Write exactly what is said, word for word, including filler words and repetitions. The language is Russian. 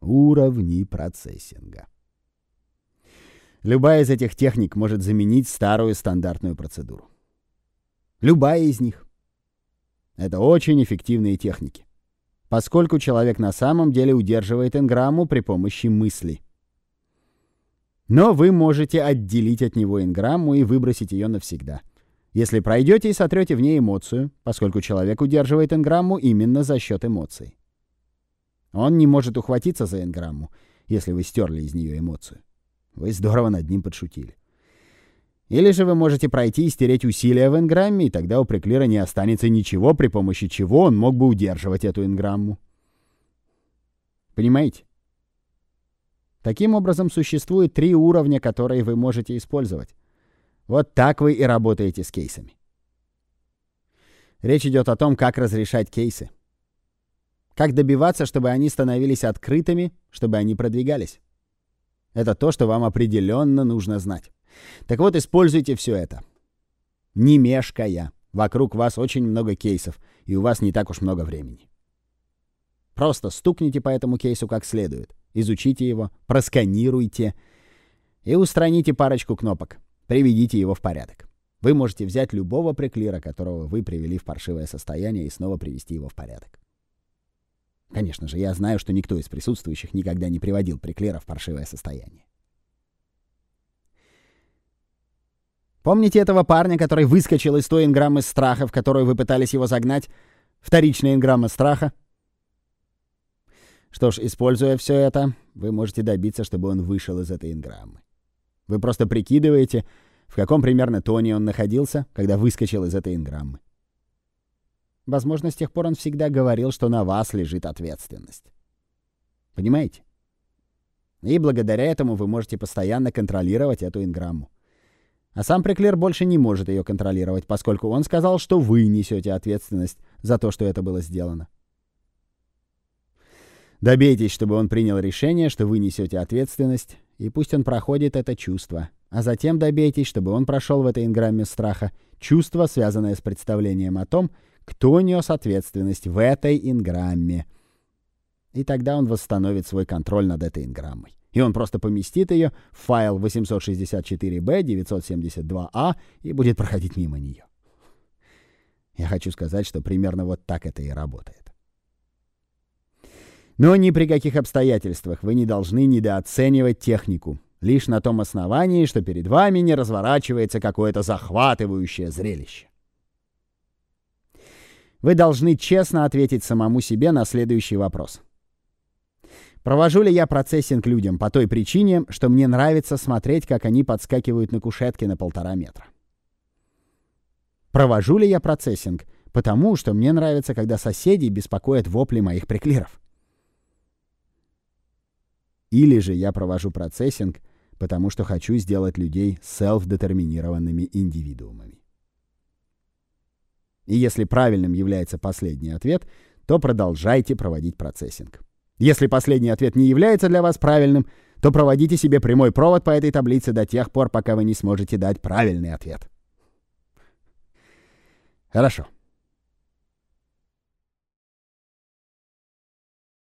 Уровни процессинга. Любая из этих техник может заменить старую стандартную процедуру. Любая из них. Это очень эффективные техники, поскольку человек на самом деле удерживает энграмму при помощи мысли. Но вы можете отделить от него энграмму и выбросить ее навсегда, если пройдете и сотрете в ней эмоцию, поскольку человек удерживает энграмму именно за счет эмоций. Он не может ухватиться за энграмму, если вы стерли из нее эмоцию. Вы здорово над ним подшутили. Или же вы можете пройти и стереть усилия в энграмме, и тогда у Приклира не останется ничего, при помощи чего он мог бы удерживать эту энграмму. Понимаете? Таким образом, существует три уровня, которые вы можете использовать. Вот так вы и работаете с кейсами. Речь идет о том, как разрешать кейсы. Как добиваться, чтобы они становились открытыми, чтобы они продвигались. Это то, что вам определенно нужно знать. Так вот, используйте все это. Не мешкая. Вокруг вас очень много кейсов, и у вас не так уж много времени. Просто стукните по этому кейсу как следует. Изучите его, просканируйте и устраните парочку кнопок. Приведите его в порядок. Вы можете взять любого приклира, которого вы привели в паршивое состояние, и снова привести его в порядок. Конечно же, я знаю, что никто из присутствующих никогда не приводил приклира в паршивое состояние. Помните этого парня, который выскочил из той энграммы страха, в которую вы пытались его загнать? Вторичная энграмма страха? Что ж, используя все это, вы можете добиться, чтобы он вышел из этой энграммы. Вы просто прикидываете, в каком примерно тоне он находился, когда выскочил из этой энграммы. Возможно, с тех пор он всегда говорил, что на вас лежит ответственность. Понимаете? И благодаря этому вы можете постоянно контролировать эту энграмму. А сам приклир больше не может ее контролировать, поскольку он сказал, что вы несете ответственность за то, что это было сделано. Добейтесь, чтобы он принял решение, что вы несете ответственность, и пусть он проходит это чувство. А затем добейтесь, чтобы он прошел в этой энграмме страха чувство, связанное с представлением о том, кто нес ответственность в этой энграмме. И тогда он восстановит свой контроль над этой энграммой. И он просто поместит ее в файл восемьсот шестьдесят четыре бэ девятьсот семьдесят два а и будет проходить мимо нее. Я хочу сказать, что примерно вот так это и работает. Но ни при каких обстоятельствах вы не должны недооценивать технику, лишь на том основании, что перед вами не разворачивается какое-то захватывающее зрелище. Вы должны честно ответить самому себе на следующий вопрос. Провожу ли я процессинг людям по той причине, что мне нравится смотреть, как они подскакивают на кушетке на полтора метра? Провожу ли я процессинг потому, что мне нравится, когда соседи беспокоят вопли моих приклиров? Или же я провожу процессинг, потому что хочу сделать людей селф-детерминированными индивидуумами? И если правильным является последний ответ, то продолжайте проводить процессинг. Если последний ответ не является для вас правильным, то проводите себе прямой провод по этой таблице до тех пор, пока вы не сможете дать правильный ответ. Хорошо.